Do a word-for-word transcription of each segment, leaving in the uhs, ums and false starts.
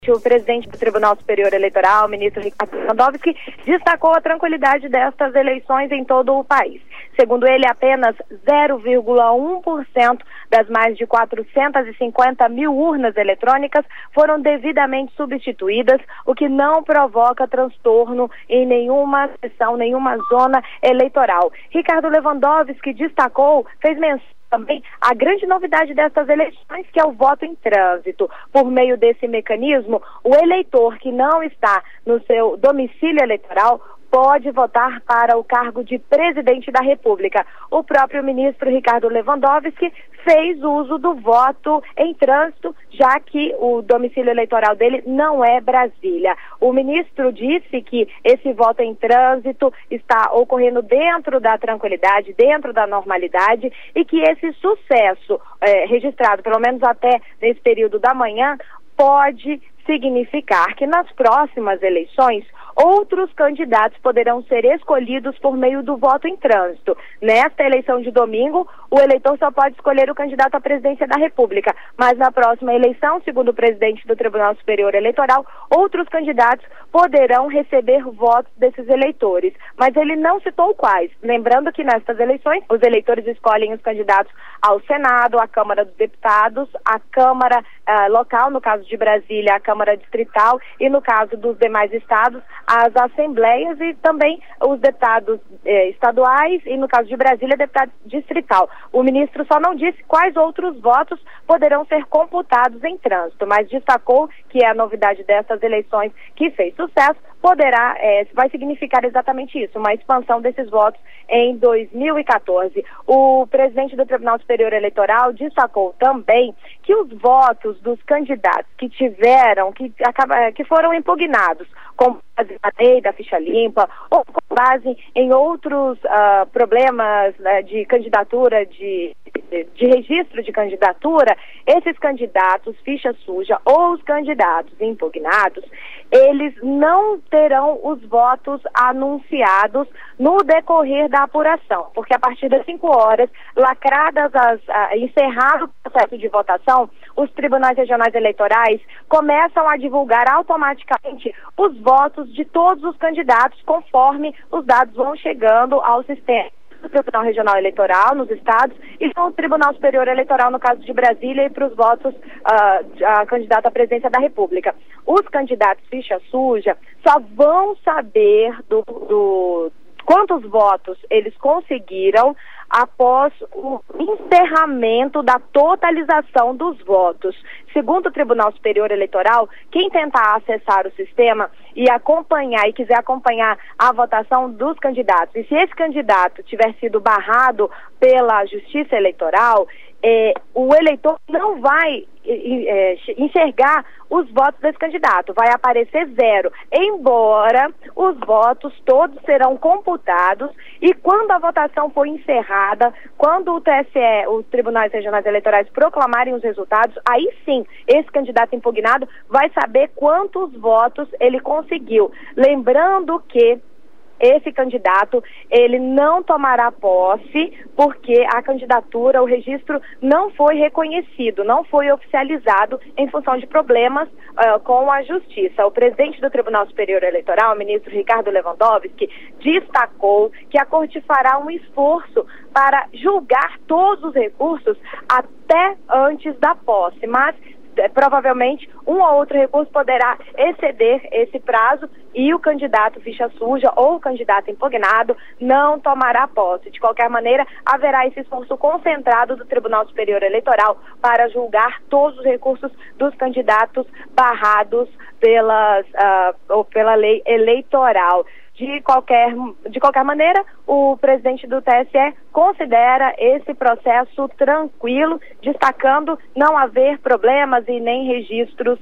O presidente do Tribunal Superior Eleitoral, ministro Ricardo Lewandowski, destacou a tranquilidade destas eleições em todo o país. Segundo ele, apenas zero vírgula um por cento das mais de quatrocentas e cinquenta mil urnas eletrônicas foram devidamente substituídas, o que não provoca transtorno em nenhuma sessão, nenhuma zona eleitoral. Ricardo Lewandowski destacou, fez menção também a grande novidade destas eleições, que é o voto em trânsito. Por meio desse mecanismo, o eleitor que não está no seu domicílio eleitoral pode votar para o cargo de presidente da República. O próprio ministro Ricardo Lewandowski fez uso do voto em trânsito, já que o domicílio eleitoral dele não é Brasília. O ministro disse que esse voto em trânsito está ocorrendo dentro da tranquilidade, dentro da normalidade, e que esse sucesso é, registrado, pelo menos até nesse período da manhã, pode significar que nas próximas eleições outros candidatos poderão ser escolhidos por meio do voto em trânsito. Nesta eleição de domingo, o eleitor só pode escolher o candidato à presidência da República, mas na próxima eleição, segundo o presidente do Tribunal Superior Eleitoral, outros candidatos poderão receber votos desses eleitores, mas ele não citou quais. Lembrando que nestas eleições, os eleitores escolhem os candidatos ao Senado, à Câmara dos Deputados, à Câmara uh, local, no caso de Brasília, à Câmara Distrital, e no caso dos demais estados, as assembleias e também os deputados eh, estaduais e, no caso de Brasília, deputado distrital. O ministro só não disse quais outros votos poderão ser computados em trânsito, mas destacou que é a novidade dessas eleições que fez sucesso, poderá, eh, vai significar exatamente isso, uma expansão desses votos em dois mil e quatorze. O presidente do Tribunal Superior Eleitoral destacou também que os votos dos candidatos que tiveram, que, acaba, que foram impugnados, com base na lei da ficha limpa ou com base em outros uh, problemas uh, de candidatura, de, de, de registro de candidatura, esses candidatos, ficha suja ou os candidatos impugnados, eles não terão os votos anunciados no decorrer da apuração, porque a partir das cinco horas, lacradas as, uh, encerrado o processo de votação, os tribunais regionais eleitorais começam a divulgar automaticamente os votos de todos os candidatos, conforme os dados vão chegando ao sistema do Tribunal Regional Eleitoral nos estados e do Tribunal Superior Eleitoral no caso de Brasília e para os votos uh, a candidato à presidência da República. Os candidatos ficha suja só vão saber do, do quantos votos eles conseguiram após o encerramento da totalização dos votos. Segundo o Tribunal Superior Eleitoral, quem tentar acessar o sistema e acompanhar, e quiser acompanhar a votação dos candidatos, e se esse candidato tiver sido barrado pela Justiça Eleitoral, é, o eleitor não vai é, enxergar os votos desse candidato, vai aparecer zero, embora os votos todos serão computados e quando a votação for encerrada, quando o T S E, os Tribunais Regionais Eleitorais proclamarem os resultados, aí sim, esse candidato impugnado vai saber quantos votos ele conseguiu. Lembrando que esse candidato, ele não tomará posse porque a candidatura, o registro não foi reconhecido, não foi oficializado em função de problemas uh, com a Justiça. O presidente do Tribunal Superior Eleitoral, o ministro Ricardo Lewandowski, destacou que a Corte fará um esforço para julgar todos os recursos até antes da posse, mas provavelmente um ou outro recurso poderá exceder esse prazo e o candidato ficha suja ou o candidato impugnado não tomará posse. De qualquer maneira, haverá esse esforço concentrado do Tribunal Superior Eleitoral para julgar todos os recursos dos candidatos barrados pelas, uh, ou pela lei eleitoral. De qualquer, de qualquer maneira, o presidente do T S E considera esse processo tranquilo, destacando não haver problemas e nem registros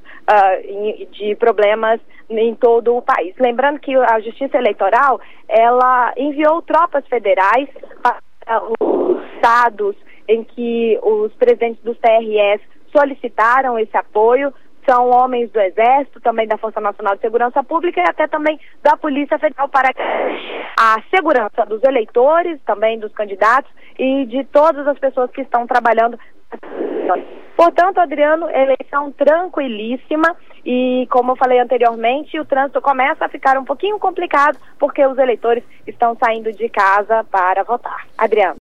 uh, de problemas em todo o país. Lembrando que a Justiça Eleitoral, ela enviou tropas federais para os estados em que os presidentes dos T R Es solicitaram esse apoio. São homens do Exército, também da Força Nacional de Segurança Pública e até também da Polícia Federal para a segurança dos eleitores, também dos candidatos e de todas as pessoas que estão trabalhando Portanto, Adriano, eleição tranquilíssima e, como eu falei anteriormente, o trânsito começa a ficar um pouquinho complicado porque os eleitores estão saindo de casa para votar. Adriano.